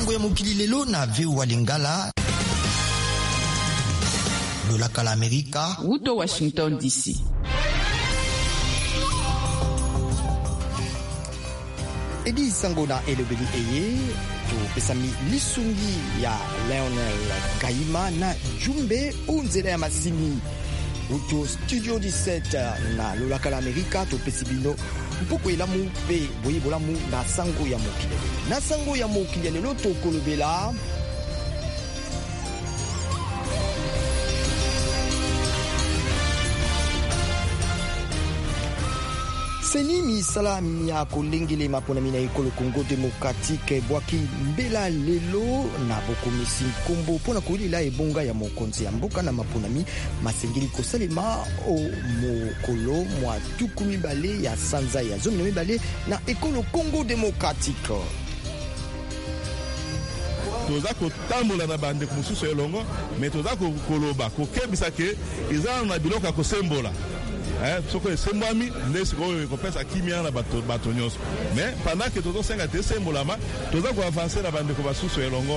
sango ya mokili lelo na VOA Lingala. Lolaka la Amerika. Wuto Washington DC. Edi sango na elobeli eye to pesami lisungi ya Lionel Gaima na Jumbe unzela ya masini. Uto Studio 17 na Lolaka la Amerika to pesibino mpoko elamu pe boyebolamu na sango ya mokili. Na sango ya mokili lelo to kolobela Seni misala ya kolengele mapona mina ekolo Congo Democratique bwaki mbela lelo na bokomisi nkombo pona kolila ebonga ya mokonzi ya mboka na maponami masengeli kosalema o mokolo mwa tuku mibale ya sanza ya zomi na mibale na ekolo Congo Democratique. Toza kotambola na bande mosusu elongo me toza koloba kokebisa ke eza na biloko ya kosembola soko esembwami nde sikoyo ekopesa kimia na bato nyonso me pendant ke tozosenga te esembolama toza koavanse na bandeko basusu elongo.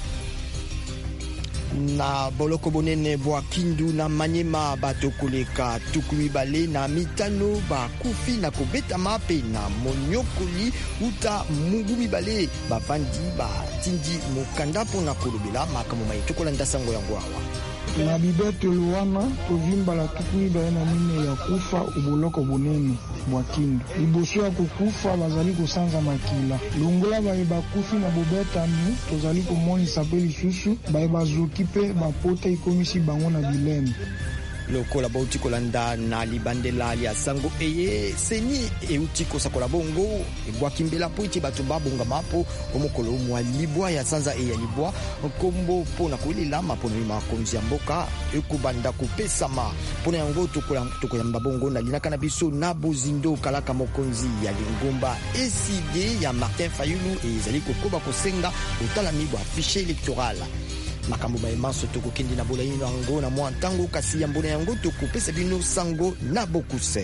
Na boloko bonene bwa Kindu na Manyema bato koleka tuku mibale na mitano bakufi na kobetama pe na monyokoli uta mungu mibale bavandi batindi mokanda mpona kolobela makambo maitukola ndasango yango awa. Na bibete luwana tovimbala tuku mibale na mine ya kufa uboloko bonene bwa Kindu. Liboso ya kukufa bazali kosanza makila longola baye bakufi na bobetami tozali komonisa pe lisusu baye bazoki pe bapota ikomisi bango na bileme. Lokola bauti kolanda na libandela lia sango eye seni euti kosakola bongo ebwaki mbela po iti bato babonga mapo omokolo mwa libwa ya sanza eya libwa kombo pona kolela mapona makonzi ya mboka ekubanda kopesama pona yango tokoyamba bongo na linaka na biso na bozindo kalaka mokonzi ya lingomba eside ya Martin Fayulu ezali kokoba kosenga otalami bwa fichier électoral. Makambo ba emanso tokokindi na bola yino yango na mwa ntango kasi ya mbona yango tokopesa bino sango na bokuse.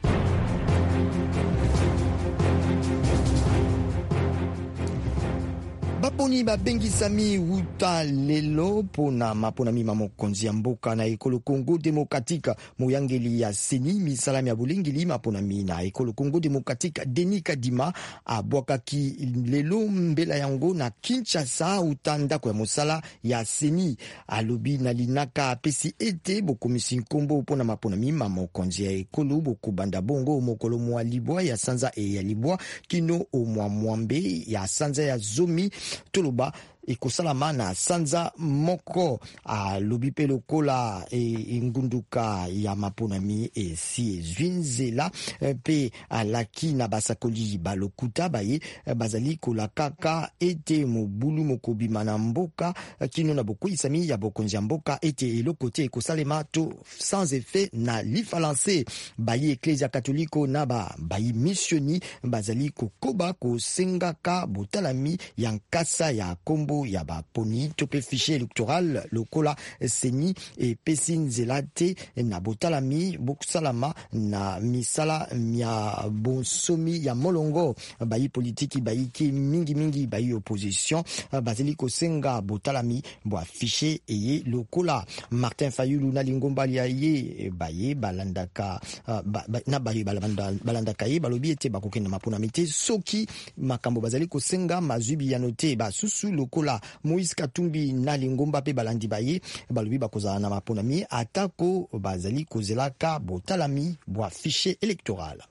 Baponi babengisami uta lelo pona mapona mima mokonzi ya mboka na ekolo Congo Democratique moyangeli ya seni misalami ya bolingili mapona mina ekolo Congo Democratique Denis Kadima abwakaki lelo mbela yango na Kinshasa utanda kwa mosala ya seni alobi na linaka pesi ete bokomisi nkombo pona mapona mima mokonzi ya ekolo bokubanda bongo mokolo mwa libwa ya sanza e ya libwa kino omwa mwambe ya sanza ya zomi toloba ekosalama na sanza moko alobi pe lokola ngunduka ya maponami esi ezwinzela pe alaki na basakoli balokuta baye bazali kolakaka ete mobulu mokobima na mboka kino na bokoisami ya bokonzi ya mboka ete eloko te ekosalema to sans effet na lifalanse baye Eklezia Katoliko na bayi missioni bazali kokoba kosengaka botalami ya nkasa ya kombo ya baponi to pe fichier électoral lokola seni e pesi nzela te na botalami bokusalama na misala ya bonsomi ya molongo bayi politiki bayi ki mingi bayi opposition bazali kosenga botalami bwa fichier eye lokola Martin Fayulu na lingomba ya ye baye balandaka na baye balandaka ye balobi ete bakokenda mapona mite soki makambo bazali kosenga mazubi ya note basusu lokola Moïse Katumbi na lingomba pe balandi baye balobi bakozala na maponami atako bazali kozelaka botalami bwa fichier électoral.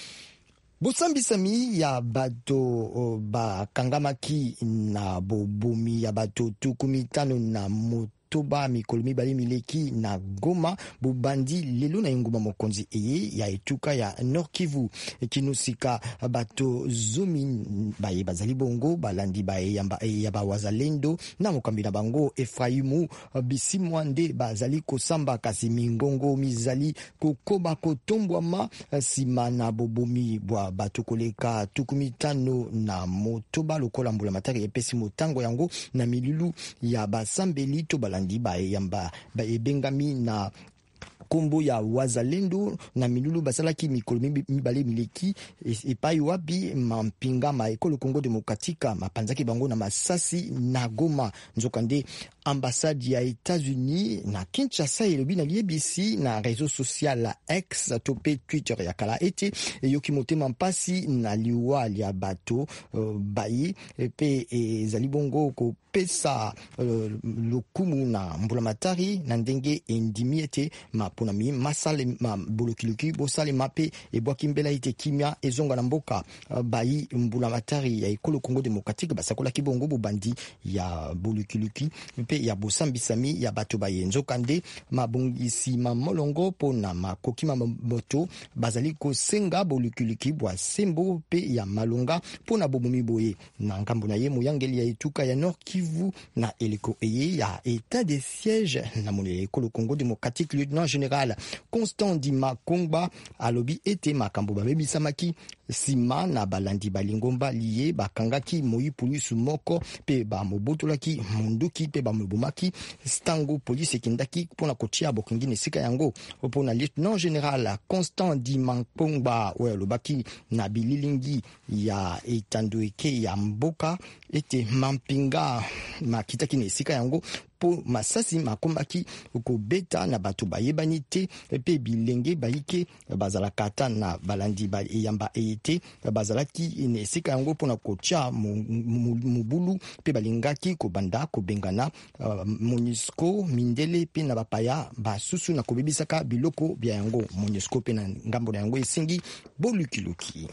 Bosambisami ya bato bakangamaki na bobomi ya bato tukumitano na toba mikolo mibale mileki na Goma bobandi lelo na nguma mokonzi eye ya etuka ya Nord Kivu kinosika bato zomi baye bazali bongo balandi baye ya bawazalendo na mokambi na bango Efraimu Bisimwande bazali kosamba kasi mingongo mizali kokoba kotombwama sima na bobomi bwa bato koleka tukumitano na motoba lokola mbula matari epesi motango yango na milulu ya basambeli to balandi baye yamba baye bengami na kombo ya wazalendo na milulu basalaki mikolo mibale mileki epai wapi mampinga ma ekolo Congo Demokratika mapanzaki bango na masasi na Goma. Nzokande ambassade ya États-Unis na Kinshasa elobi na liebisi na réseau social la X topé Twitter ya kala ete yoki motema mpasi na liwa ya bato bayi pe ezali bongo ko pesa lokumu na mbulamatari na ndenge endimi ete maponami masale bolokiluki bosale mape ebwaki mbela ite kimia ezonga na mboka bayi mbulamatari ya ekolo Congo Demokratique basakola kibongo bobandi ya bolokiluki pe ya bosambisami ya bato baye. Nzokande mabongisi mamolongo pona makoki mamoto bazali kosenga bolokiluki bwa sembo pe ya malonga pona bobomi boye na ngambo na ye moyangeli ya etuka ya Nord Kivu na eliko eye ya état de siège na mone ekolo Congo Démocratique. Lieutenant général Constant Ndima Kongba alobi ete makambo babebisamaki sima na balandi balingomba liye bakangaki moyi polisu moko pe ba mobotolaki munduki pe ba mobomaki stango police kindaki pona kotia bokingine sika yango pona lieutenant général Constant Ndima Kongba lobaki na bililingi ya etandoeke ya mboka ete mampinga makitaki na esika yango po masasi makombaki kobeta na bato bayebani te pe bilenge bayike bazalaka ata na balandi bayamba ete bazalaki na esika yango pona kotia mobulu pe balingaki kobanda kobengana MONUSCO mindele pe na bapaya basusu na kobebisaka biloko bya yango. MONUSCO pe na ngambo na yango esengi bolukiluki.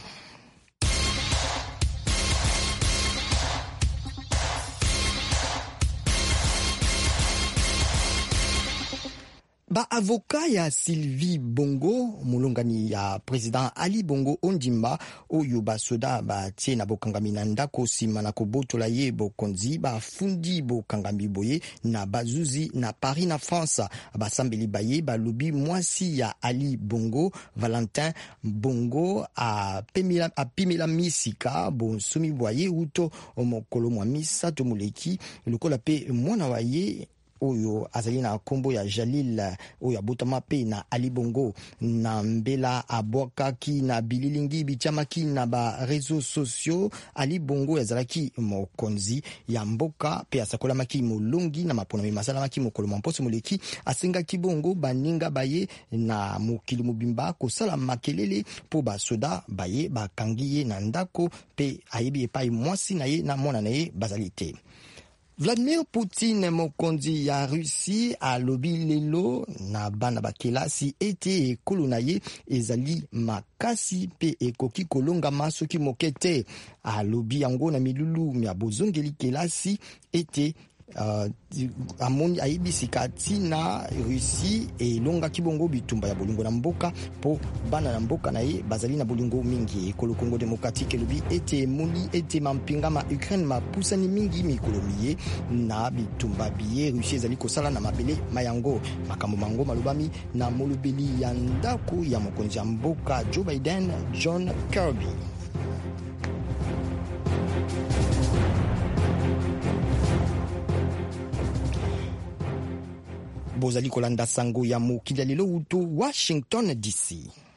Ba avoka ya Sylvie Bongo mulongani ya president Ali Bongo Ondimba oyo basoda batie na bokangami na ndako sima na kobotola ye bokonzi bafundi bokangami boye na bazuzi na Paris na France. Basambeli baye balobi mwasi ya Ali Bongo Valentin Bongo a pimela misika bonsumi boye uto omokolo mwa misa to muleki lokola pe mwana waye oyo azali na kombo ya Jalil oyo abotama pe na Ali Bongo na mbela abwakaki na bililingi bichamaki na ba réseaux sociaux. Ali Bongo yazalaki mokonzi ya mboka pe asakolamaki molongi na mapona masalamaki mokolo mposo moleki asengaki bongo baninga baye na mokili mobimba kosala makelele po basoda baye bakangiye na ndako pe ayebi epai mwasi na ye na mwana na ye bazalite. Vladimir Poutine mokonzi ya Russie alobi lelo na bana bakelasi ete ekolo na ye ezali makasi pe ekoki kolonga masoki mokete. Alobi yango na milulu ya bozongeli kelasi ete amoni ayebisika tina Russie elonga kibongo bitumba ya bolingo na mboka po bana na mboka na ye bazali na bolingo mingi. Ekolo Congo Démocratique elobi ete moni ete mampinga ma Ukraine mapusani mingi mikolomiye na bitumba biye Russie ezali kosala na mabele mayango. Makambo mango malobami na molobeli ya ndako ya mokonzi ya mboka Joe Biden John Kirby. Bozali kolanda sango ya mokili lelo uto Washington DC.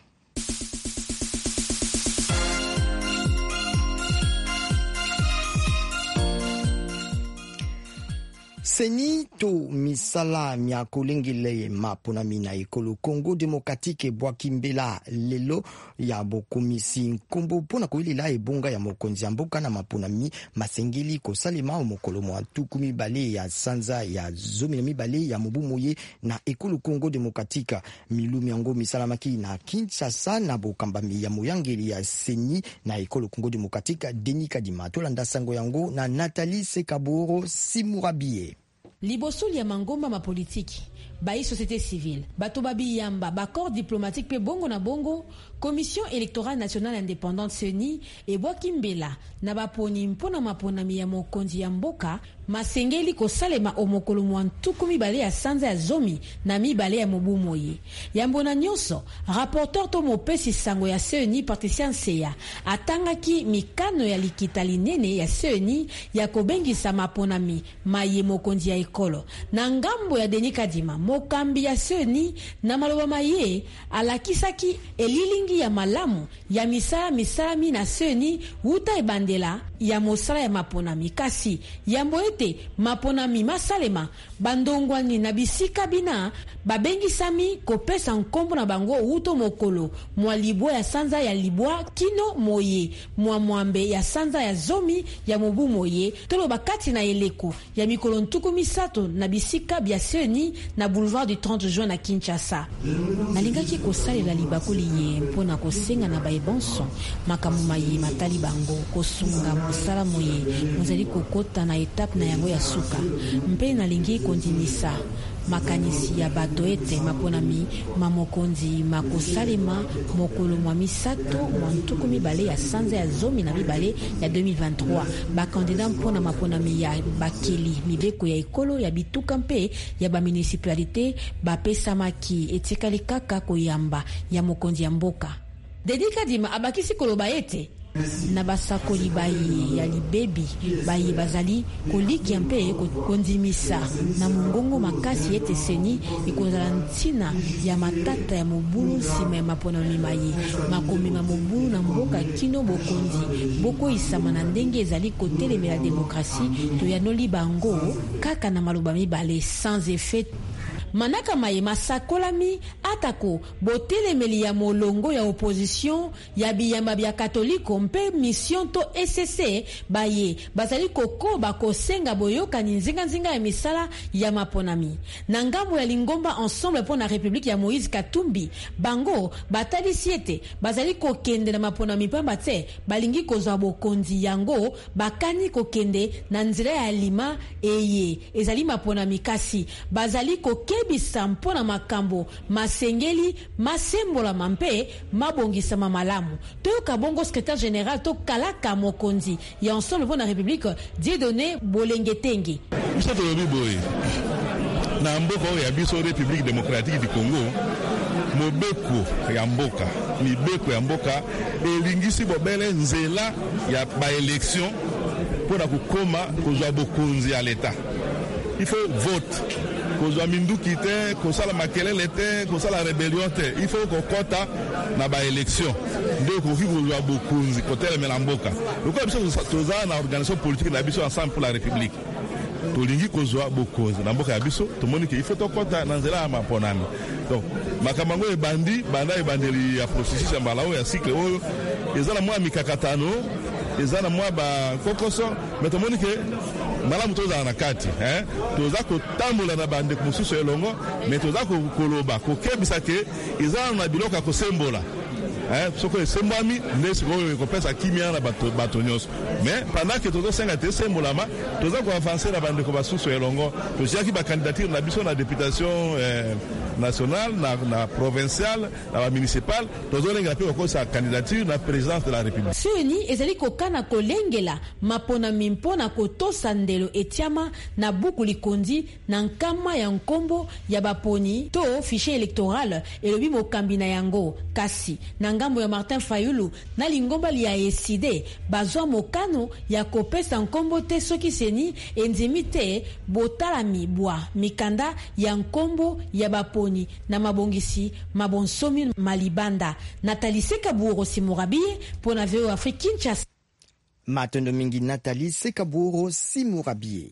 Seni to misala miako lengele mapona mina ekolo Congo Démocratique bwaki mbela lelo ya bokomisi nkombo pona koilela ebonga ya mokonzi ya mboka na mapona mi masengeli kosalema omokolo mwa tuku mibale ya sanza ya zomi na mibale ya mobu moye na ekolo Congo Démocratique. Milumi yango misalamaki na Kinshasa na bokambami ya moyangeli ya seni na ekolo Congo Démocratique. Denis Kadima tolanda sango yango na Nathalie Sekaboro Simurabie. Libosuli ya mangomba ma politiki, bayi société civile, bato babi yamba, bakor diplomatique pe bongo na bongo, Commission électorale nationale indépendante CENI et Boakimbela na baponi mpona maponami ya mokonzi ya mboka masengeli kosalema omokolo mwantuku mibale ya sanza ya zomi na mibale ya mobu moye. Yambona nyonso, rapporteur to mopesi sango ya CENI Patricia Nseya atangaki mikano ya likita linene ya CENI ya kobengisa maponami maye mokonzi ya ekolo. Na ngambo ya Denis Kadima mokambi ya seni na maloba maye alakisaki elilingi ya malamu ya misalami na seni wuta ebandela ya mosala ya maponami kasi yambo ete maponami masalema bandongwani na bisika bina babengisami kopesa nkombo na bango wuto mokolo mwa libwa ya sanza ya libwa kino moye mwa mwambe ya sanza ya zomi ya mobu moye tolo bakati na eleko ya mikolo ntuku misato na bisika bya seni na boulevard du 30 juin na Kinshasa. Nalingaki kosalela libakoli ye mpona kosenga na baebonso makambo maye matali bango kosunga mosala moye mozali kokota na etape na yango ya suka mpe nalingi kondimisa makanisi ya bato ete maponami mamokonzi makosalema mokolo mwa misato mwa ntuku mibale ya sanza ya zomi na mibale ya 2023 bakandida mpona maponami ya bakeli mibeko ya ekolo ya bituka mpe ya bamunicipalité bapesamaki etikali kaka koyamba ya mokonzi ya mboka. Dedika Dima abakisi koloba ete na basakoli bayi ya libebi bayi bazali koliki mpe kondimisa na mongongo makasi ete seni ikozala ntina ya matata ya mobulu nsima ya maponami maye makomema mobulu na mboka kino bokonzi boko isama na ndenge ezali kotelemela demokrasi to yanoli bango kaka na maloba mibale sans effet. Manaka maye masakolami atako botelemeli ya molongo ya opposition ya biyamba bya katoliko mpe mission to SCC baye bazali kokoba kosenga boyokani nzinga ya misala ya maponami na ngambo ya lingomba ensemble pour la République ya Moïse Katumbi bango batali siete bazali kokende na maponami pamba te balingi kozwa bokonzi yango bakani kokende na nzira ya lima eye ezali maponami kasi bazali kokebisa mpona makambo masengeli masembola mampe mabongisa mamalamu toyoka bongo secrétaire général to kalaka mokonzi ya ensemble pour la République Dieudonné Bolengetenge biso tolobi boye na mboka oyo ya biso République démocratique du Congo mobeko ya mboka mibeko ya mboka elingisi bobele nzela ya baélection mpona kokoma kozwa bokonzi ya l'État. Il faut vote kozwa minduki te kosala makelele te kosala rébellion te il faut kokota na baélection nde koki kozwa bokonzi kotelemela mboka lokola biso toza na organisation politique na biso ensemble pour la République tolingi kozwa bokonzi na mboka ya biso tomoni ke il faut tokota na nzela ya maponami donc makambo yango ebandeli ya processus ya mbala oyo ya cycle oyo eza na mwa mikakatano eza na mwa bakokoso mais tomoni ke malamu tozala na kati toza kotambola na bandeko mosusu elongo mais toza koloba kokebisa ke eza na biloko ya kosembola soko esembwami nde sikoyo ekopesa kimia na bato nyonso mais pendant ke tozosenga te esembolama toza koavanse na bandeko basusu elongo tosiaki bakandidature na biso na députation nationale na provinciale na municipale tozolenga mpe kokosa candidature na présidence de la République. Seni ezali kokana kolengela maponami mpona kotosa ndelo etiama na buku likondi na nkama ya nkombo ya baponi to fichier électoral elobi mokambi na yango kasi na ngambo ya Martin Fayulu na lingomba ya eside bazwa mokano ya kopesa nkombo te soki seni enzimi te botalami bwa mikanda ya nkombo ya baponi na mabongisi mabonsomi malibanda. Nathalie Sekaburo Simurabie pour na VOA Afrique Kinshasa. Matondo mingi Nathalie Sekaburo Simurabie.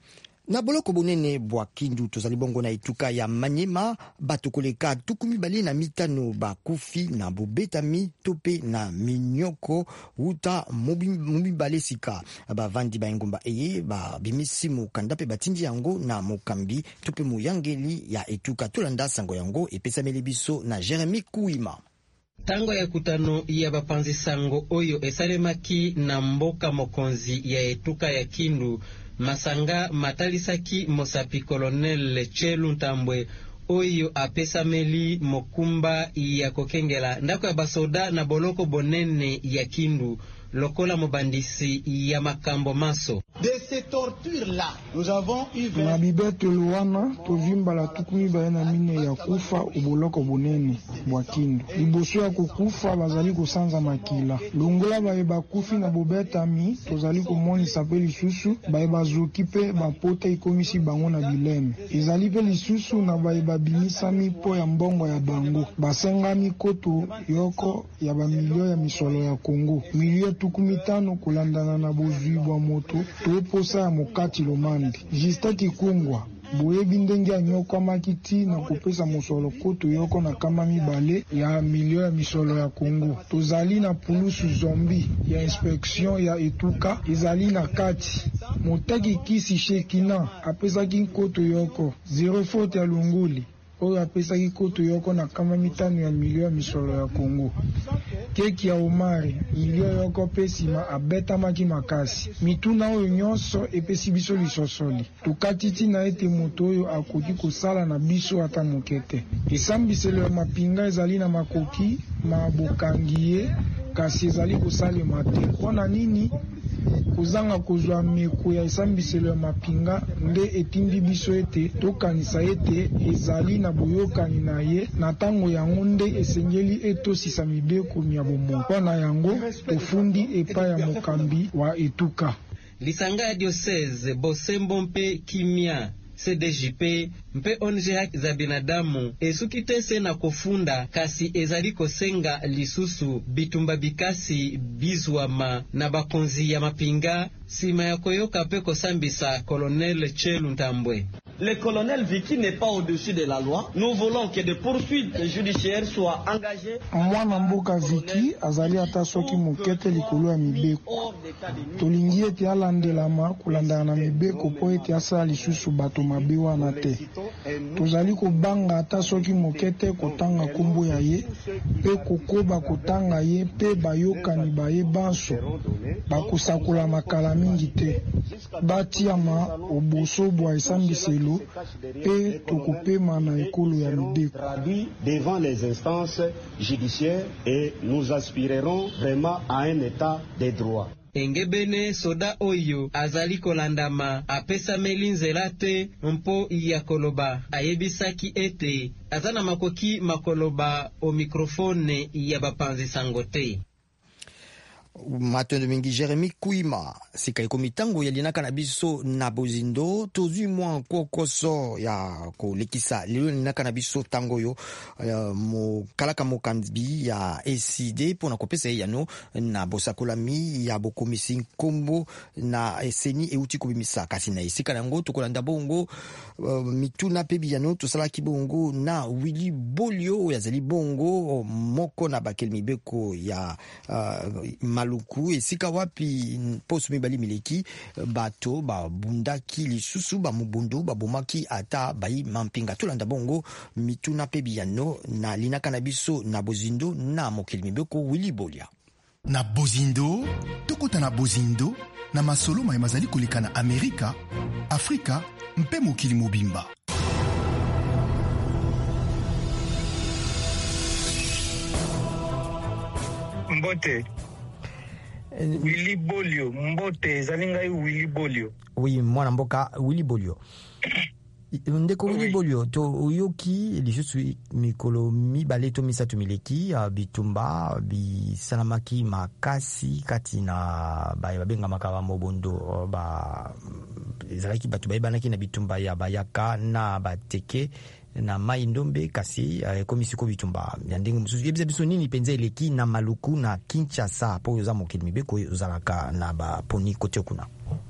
Na boloko bonene bwa kindu tozali bongo na etuka ya Manyema batokoleka tukumi bali na mitano bakufi na bobetami tope na minyoko uta mobi bale sika bavandi ba ngomba eye ba bimisi mukanda pe batindi yango na mokambi tope muyangeli ya etuka tolanda sango yango epesameli biso na Jeremy Kuima. Tango ya kutano ya bapanzi sango oyo esalemaki na mboka mokonzi ya etuka ya Kindu Masanga matalisaki mosapi Colonel Chelu Ntambwe oyo apesameli mokumba ya kokengela ndako ya basoda na boloko bonene ya Kindu lokola mobandisi ya makambo maso. De ces tortures-là, nous avons eu na bibetelo wana tozimbala tukumi bayena mine ya kufa uboloko bunene bwa kindu. Liboso ya kukufa bazali kosanza makila. Longola baye bakufi na bobetami tozali komonisa pe lisusu baye bazoki pe bapota ikomisi bango na bileme. Ezali pe lisusu na baye babimisami po ya mbongo ya bango. Basengami koto yoko ya bamilio ya misolo ya Kongo. Milio tukumi tano kulandana na bozwi bwa moto toposa ya mokati lomandi. Jistaki kungwa boyebi ndenge anyokwa makiti na kopesa mosolo koto yoko na kama mibale ya milio ya misolo ya Kongo. Tozali na pulusu zombi ya inspection ya etuka ezali na kati. Motaki kisi Shekina apesaki koto yoko 0 faute ya Lunguli oyo apesaki koto yoko na kama mitano ya milio ya misolo ya Kongo. Keki ya Omari milio yoko pesima abetamaki makasi. Mituna oyo nyonso epesi biso lisosoli. Tukatiti na ete moto oyo akoki kosala na biso ata mokete. Esambiselo ya mapinga ezali na makoki mabokangiye kasi ezali kosalema te. Mpona nini kozanga kozwa meko ya esambiselo ya mapinga nde etindi biso ete tokanisa ete ezali na boyokani na ye na ntango yango nde esengeli etosisa mibeko ya bomo. Mpona yango tofundi epai ya mokambi wa etuka. Lisanga ya diocese Bosembo mpe Kimia CDJP mpe ONG haki za binadamu esukitese na kofunda kasi ezali kosenga lisusu bitumba bikasi bizwama na bakonzi ya mapinga sima ya koyoka pe kosambisa Colonel Chelu Ntambwe. Le colonel Vicky n'est pas au-dessus de la loi. Nous voulons que des poursuites judiciaires soient engagées. Mwana mboka Vicky azali ata soki mokete likolo ya mibeko. Tolingi ete alandelama kulandana na mibeko po ete asala lisusu bato mabe wana te. Tozali kobanga ata soki mokete kotanga kombo ya ye pe kokoba kotanga ye pe bayokani baye banso bakosakola makala mingi te. Batiama oboso bwa esambiselo pe tokopema na ekolo ya mibeko devant les instances judiciaires et nous aspirerons vraiment à un état de droit. Engebene soda oyo azali kolandama apesa melinzela te mpo ya koloba ayebisaki ete azana makoki makoloba o mikrofone ya bapanzi sangote. Matondo mingi Jeremy Kuima sika ikomitango ya linaka na biso na bozindo tozui mwa kokoso ya kolekisa lelo linaka na biso tango yo mo kalaka mokambi ya ECD pona kopesa yano na bosakolami ya bokomisi nkombo na seni euti kobimisa kasi na isika nango tokolanda bongo mituna pebi yano tosalaki bongo na Willy Bolio yazali bongo moko na bakeli mibeko ya maluku esika wapi posu mibali mileki bato babundaki lisusu bamubundu babomaki ata bayi mampinga tolanda bongo mituna pebi yano na linaka na biso na bozindo na mokeli mibeko Willy Bolia na bozindo tokota na bozindo na masolo mai mazali koleka na Amerika, Afrika mpe mokili mobimba. Mbote Willy Bolio mbote zalingai Willy Bolio. Oui, mwana mboka Willy Bolio. Ndeko Willy Bolio to uyoki lisusu mikolo mibale to misatu mileki bitumba bisalamaki makasi kati na babenga makaba mobondo ba ezalaki batu bayibanaki na bitumba ya bayaka na bateke na mai ndombe kasi komisi ko bitumba yandingi mususu yebisa biso nini penza eleki na maluku na Kinshasa po yoza mokili mibeko yozalaka na ba poni kote kuna.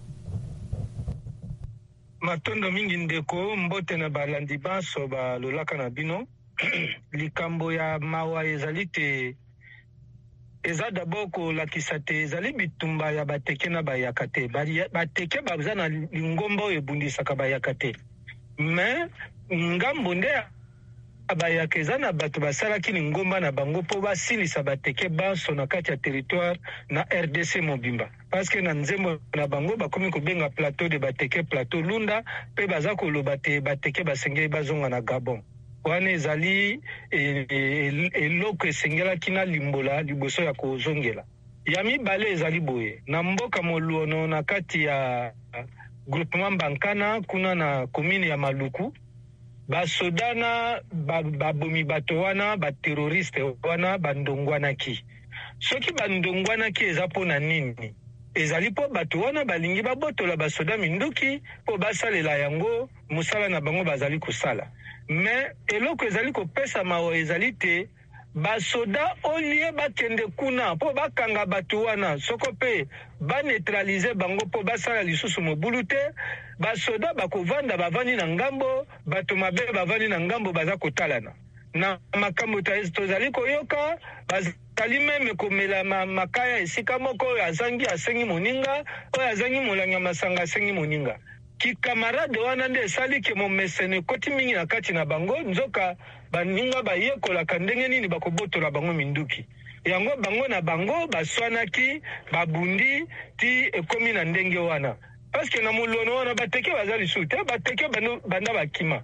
Matondo mingi ndeko mbote na balandi baso balolaka na bino likambo ya mawa ezali te eza d'abord kolakisa te ezali bitumba ya bateke na bayaka te bateke baza na lingomba oyo ebundisaka bayaka te mais ngambo nde bayaka eza na bato basalaki lingomba na bango mpo basilisa bateke baso na kati ya territoire na RDC mobimba parce que na nzembo na bango bakomi kobenga plateau de bateke plateau lunda mpe baza koloba te bateke basengeli bazonga na Gabon wana ezali eloko esengelaki na limbola liboso ya kozongela ya mibale ezali boye na mboka Moluono na kati ya groupement Bankana kuna na commune ya Maluku basodana babomi bato wana bateroriste wana bandongwanaki. Soki bandongwanaki eza pona nini? Ezali po bato wana balingi babotola basoda minduki po basalela yango musala na bango bazali kusala. Mais eloko ezali kopesa mawa ezali te basoda olie bakende kuna po bakanga bato wana soko pe baneutralize bango po basala lisusu mobulu te. Basoda bakovanda bavandi na ngambo, bato mabe bavandi na ngambo baza kotalana na makambo tozali koyoka. Bazali meme komela makaya esika moko oyo azangi asengi moninga, oyo azangi molanga masanga asengi moninga. Ki kamarade wana nde esali ke momesene koti mingi na kati na bango nzoka baninga bayekolaka ndenge nini bakobotola bango minduki. Yango bango na bango baswanaki babundi ti ekomi na ndenge wana. Paske na Moluono wana bateke bazali su te, bateke banda bakima.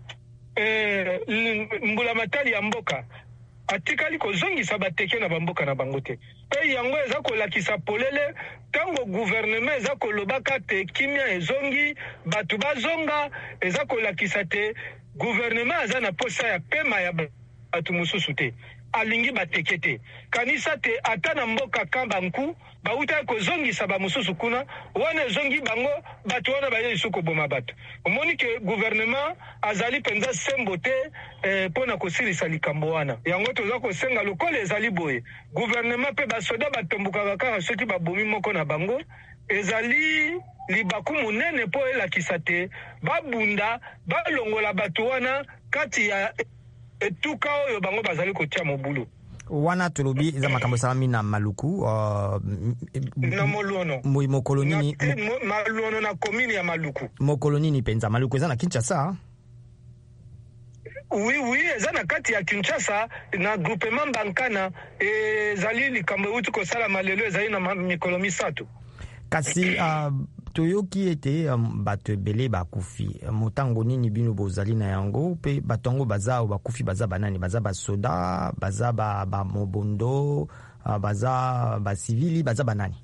Mbula matali ya mboka atikali kozongisa bateke na bamboka na bango te. Pe yango eza kolakisa polele tango gouvernement eza kolobaka te kimia ezongi batu bazonga, eza kolakisa te gouvernement aza na posa ya pema ya batu mususu te. Alingi bateke te. Kanisa te ata na mboka Kambanku bauta kozongisa ba mususu kuna wana ezongi bango batu wana baye isuko boma batu. Omoni ke gouvernement azali penza sembo te pona kosilisa likambo wana. Yango toza kosenga lokola ezali boye. Gouvernement pe basoda batombuka kaka soki babomi moko na bango ezali libaku munene po elakisa te babunda balongola batu wana kati ya etuka oyo bango bazali kotia mobulu. Wana tolobi eza makambo salami na Maluku na Moluono mokolo nini Maluono na commune ya Maluku. Mokolo nini penza Maluku eza na Kinshasa? Oui, eza na kati ya Kinshasa na groupement Bankana ezali likambo uti ko sala malelo ezali na mikolo misatu. Kasi toyoki ete bato ebele bakufi motango nini bino bozali na yango pe batongo baza o bakufi baza banani baza basoda baza ba mobondo baza ba civili baza banani?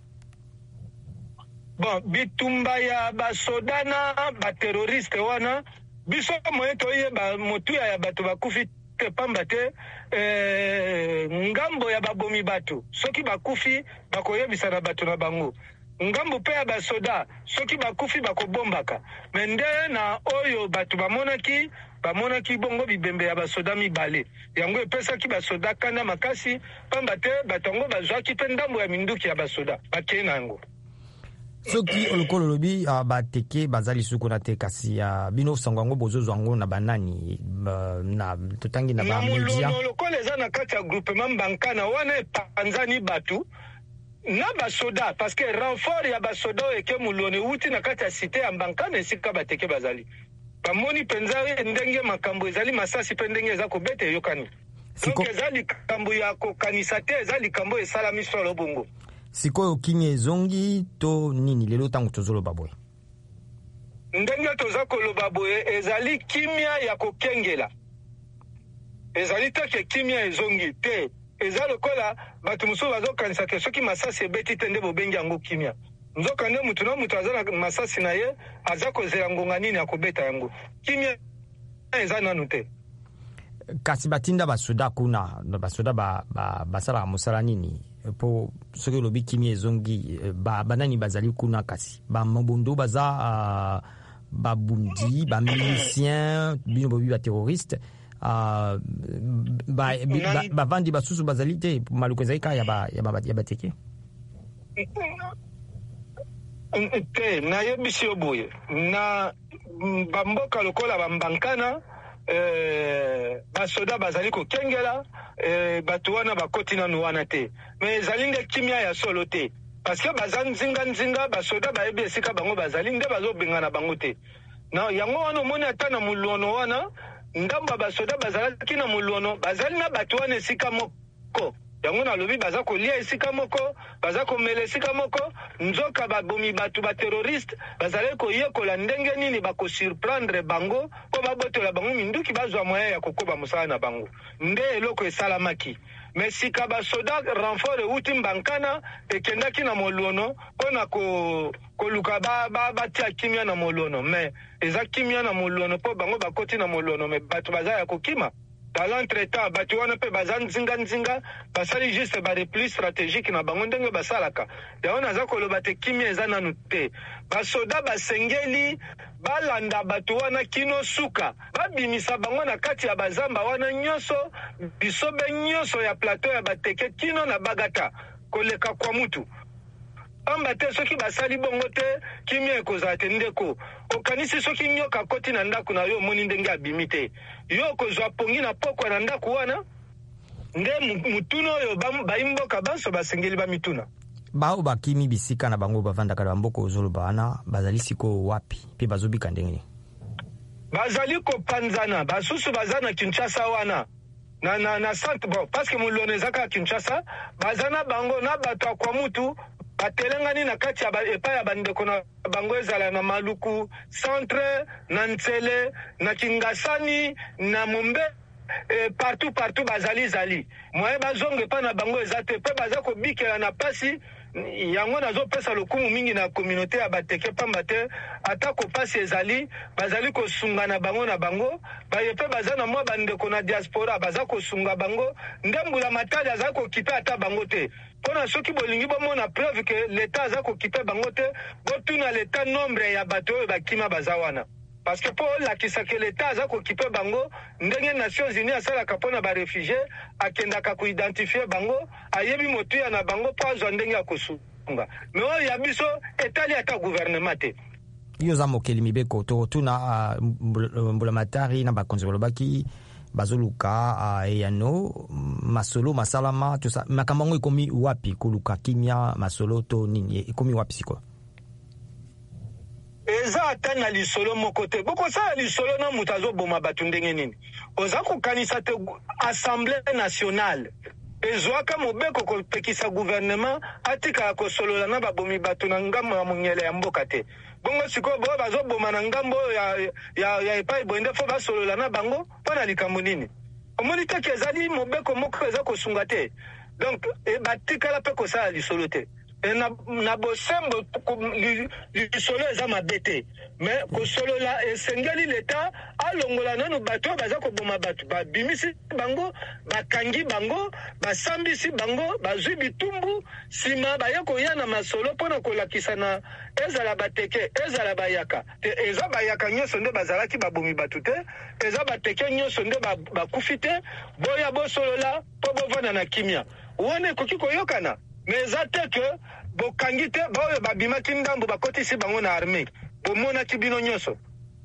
Bon, bitumba ya basoda na ba terroriste wana biso moye toyeba motu ya bato bakufi te pamba te ngambo ya babomi bato soki bakufi bakoyebisa na bato na bango. Ngambo pe ya basoda soki bakufi bakobombaka mende na oyo bato bamonaki bongo bibembe ya basoda mibale yango epesaki basoda kanda makasi pamba te batongo bazwaki pe ndambo ya minduki ya basoda bakei na yango. Soki olokolo lobi bateke bazali suko na te kasi bino sango yango bozozo yango na banani na totangi na ba media na lokolo eza na kati ya groupement Bankana wana epanzani batu na basoda parce que renfort ya basoda eke Moluono uti na kati ya cité ya Bankana esika bateke bazali bamoni penza ndenge makambo ezali masasi pe ndenge eza kobete yokani. Donc ezali likambo ya kokanisa te, ezali likambo esalami solo bongo. Sikoyo kimia ezongi to nini lelo tango tozoloba boye? Ndenge toza koloba boye ezali kimia ya kokengela. Ezali take kimia ezongi te. Eza lokola batu musu bazokanisa ke soki masasi ebeti te nde bobengi yango kimia. Nzoka nde mutu na mutu azala masasi na ye aza kozela ngonga nini ya kobeta yango. Kimia eza nanu te. Kasi batinda basoda kuna basoda basala mosala nini po soki lobi kimia ezongi banani bazali kuna kasi bamobondo baza babundi bamilicien bino bobi baterroriste bavandi basusu bazali te Maluku ezali ka ya bateke te nayebisi yo boye na bamboka lokola Bankana basoda bazali kokengela bato wana bakoti nanu wana te mais ezali nde kimia ya solo te parce que baza nzinga basoda bayebi esika bango bazali nde bazobengana bango te na yango wana omoni ata na Moluono wana ndamba basoda bazalaki na Moluono bazali na bato wana esika moko yango na lobi baza kolia esika moko, baza komela esika moko, nzoka babomi batu ba terroriste bazale koyekola ndenge nini bako surprendre bango po babotola bango minduki bazwa moya ya kokoba mosala na bango. Nde eloko esalamaki. Mais sika basoda renfort euti mbankana ekendaki na moluono pona koluka batia kimia na moluono. Mais eza kimia na moluono po bango bakoti na moluono, mais batu baza ya kokima. Dans l'entretemps, batu wana pe bazan nzinga basali juste ba repli stratégique na bango ndenge basalaka. Ya wana za koloba te kimia eza nanu te. Basoda basengeli balanda batu wana kino suka. Babimisa bango na kati ya bazamba wana nyoso, bisobe nyoso ya plateau ya bateke kino na bagata koleka kwa mutu. Amba te soki basali bongo te kimia ekozala te ndeko. Okanisi soki nyoka koti na ndaku na yo moni ndenge abimi te. Yo kozwa pongi na pokwa na ndaku wana nde mutuno oyo baimboka banso basengeli bamituna. Bao bakimi bisika na bango bavandaka na mboko ozoloba wana bazali siko wapi pe bazobika ndenge? Bazali kopanzana basusu bazana Kinshasa wana na centre bon parce que mulone zaka Kinshasa bazana bango na bato kwa mutu batelengani na kati ya epa ya bandeko na bango ezala na Maluku centre na Ntsele na Kingasani na Mombe partout bazali zali moye bazonge pa na bango ezate pe baza kobikela na pasi yango nazo pesa lokumu mingi na communauté ya bateke pamba te atako pasi ezali bazali kosunga na bango bayepe baza na mwa bandeko na diaspora baza kosunga bango ndembula matali aza kokipe ata bango te pona soki bolingi bomona preuve que l'état aza kokipe bango te botuna l'état nombre ya bato oyo bakima baza wana. Parce que pour la kisake l'État aza kokipe bango ndenge Nations Unies asalaka pona ba réfugié akendaka ko identifier bango ayebi motu ya na bango po azwa ndenge ya kosunga. Mais oyo ya biso etali ata gouvernement te. Yo za mokeli mibeko to tuna mbulamatari na bakonzi bolobaki bazoluka eyano masolo masalama tout ça makamango ikomi wapi koluka kimia masolo to nini ikomi wapi siko? Eza ata na lisolo moko te boko sala lisolo na mutu azoboma batu ndenge nini oza kokanisa te assemblée nationale ezwaka mobeko kopekisa gouvernement atikala kosolola na babomi batu na ngambo ya mongele ya mboka te bongo sikoyo boyo bazoboma na ngambo ya epai boye nde fo basolola na bango mpo na likambo nini omoni teke ezali mobeko moko eza kosunga te donc batikala mpe kosala lisolo te. Na bosembo lisolo eza mabe te mais kosolola esengeli l'État alongola nanu bato baza koboma bato babimisi bango bakangi bango basambisi bango bazwi bitumbu sima baya koya na masolo mpona kolakisa na ezala bateke ezala bayaka te eza bayaka nyonso nde bazalaki babomi bato te eza bateke nyonso nde bakufi te boya bosolola mpo bovanda na kimia wana ekoki koyokana. Mais eza te ke bokangi te baoyo babimaki ndambo bakotisi bango na armée bomonaki bino nyonso.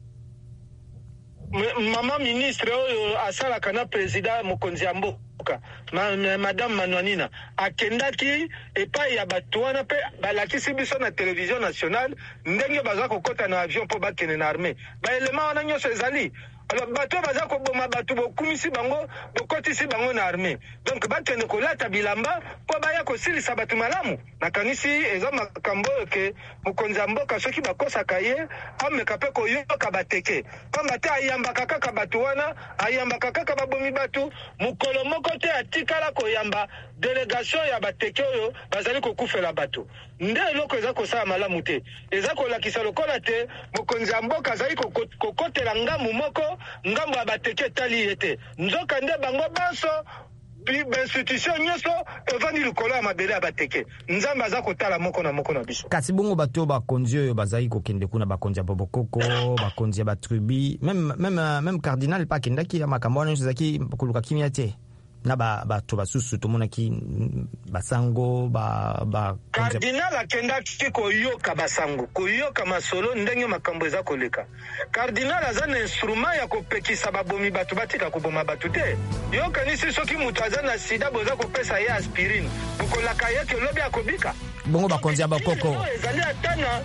Mama ministre oyo asalaka na président mokonzi ya mboka madame Manwanina akendaki epai ya bato wana mpe balakisi biso na télévision nationale ndenge baza kokota na avion mpo bakende na armée baelema wana nyonso ezali. Alors bato baza koboma bato bokumisi bango bokotisi bango na armée donc bakende kolata bilamba po baya kosilisa bato malamu nakanisi eza makambo oyo ke mokonzi ya mboka soki bakosaka ye ameka mpe koyoka bateke pamba te ayambaka kaka bato wana ayambaka kaka babomi bato mokolo moko te atikala koyamba délégation ya bateke oyo bazali kokufela bato nde eloko eza kosala malamu te eza kolakisa lokola te mokonzi ya mboka azali kokotela ngambu moko ngambo ya bateke etali ye te nzoka nde bango banso institution nyonso evandi likolo ya mabele ya bateke nzambe aza kotala moko na biso. Kasi bongo bato bakonzi oyo bazali kokende kuna bakonzi ya bobokoko bakonzi ya batrubi même cardinal pa kendaki ya makambo wana nyonso ezalaki koluka kimia te na bato basusu tomonaki basango cardinal akendaki koyoka basango koyoka masolo ndenge makambo eza koleka. Cardinal aza na instrument ya kopekisa babomi bato batika koboma bato te yokanisi soki mutu aza na sida boza kopesa ye aspirine bokolaka ye ke lobi akobika. Bongo bakonzi ya bakoko ezali atana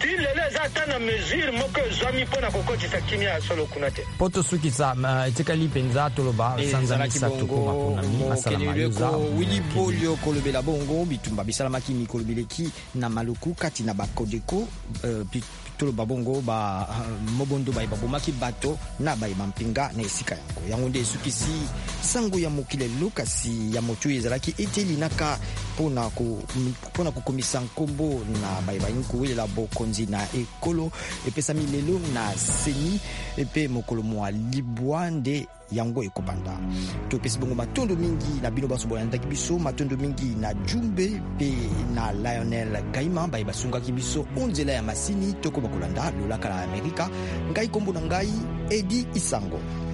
ti lelo eza ata na mesure moko ezwami mpona kokotisa kimia ya solo kuna te. Po tosukisa etikali mpenza toloba sanza misato komaponami asalamayuza Willy Polio kolobela bongo bitumba bisalamaki mikolobeleki na maluku kati na bakodeko toloba bongo ba mobondo bayeba bomaki bato na bayeba mpinga na esika yango yango nde esukisi sango ya mokili lokasi ya motu ezalaki eteli naka pona kokomisa nkombo na bayeba nkuwelela bokonzi na ekolo epesami lelo na seni epe mokolo mwa libwa nde yango ekobanda topesi bongo matondo mingi na bino baso boyandaki biso matondo mingi na Jumbe pe na Lionel Gaima bayeba sungaki biso onzela ya masini toko bakolanda lolaka la Amerika ngai kombo na ngai Edi Isango.